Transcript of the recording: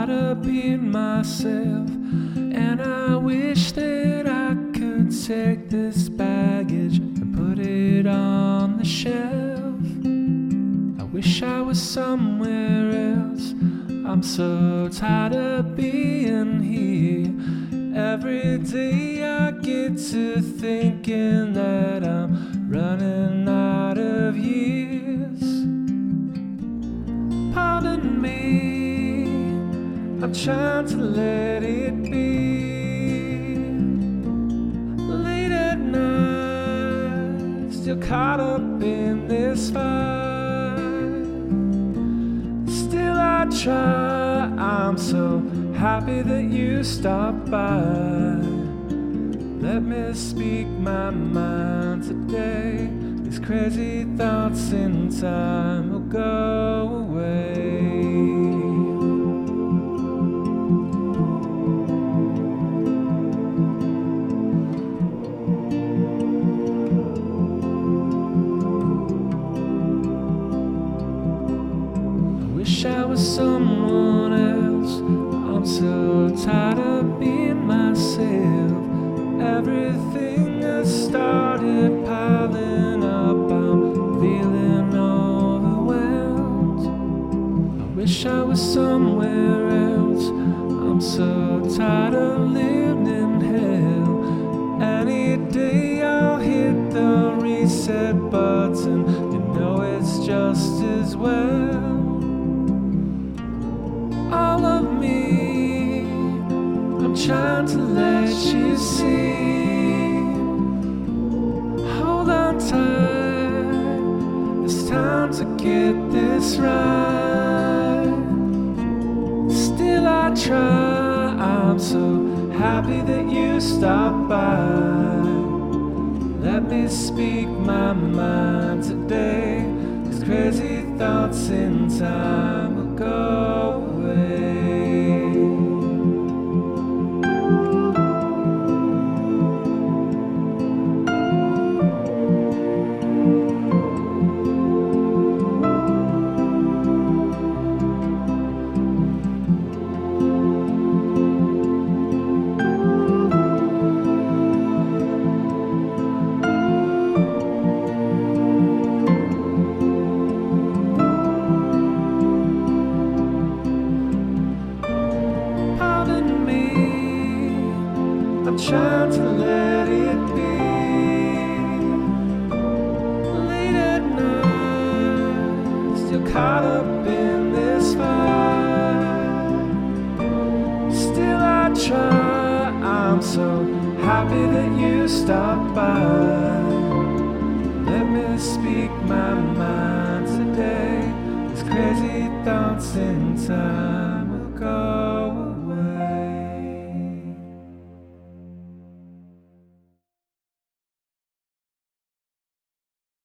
tired of being myself, and I wish that I could take this baggage and put it on the shelf. I wish I was somewhere else. I'm so tired of being here. Every day I get to thinking that I'm running out of years. Pardon me, I'm trying to let it be. Late at night, still caught up in this fight. Still I try, I'm so happy that you stopped by. Let me speak my mind today. These crazy thoughts in time will go away. I wish I was someone else. I'm so tired of being myself. Everything has started piling up. I'm feeling overwhelmed. I wish I was somewhere else. I'm so tired of living in hell. Any day I'll hit the reset button. You know it's just as well. All of me, I'm trying to let you see. Hold on tight, it's time to get this right. Still I try, I'm so happy that you stopped by. Let me speak my mind today. These crazy thoughts in time will go away. I'm trying to let it be. Late at night, still caught up in this fight. Still I try, I'm so happy that you stopped by. Let me speak my mind today. These crazy thoughts in time.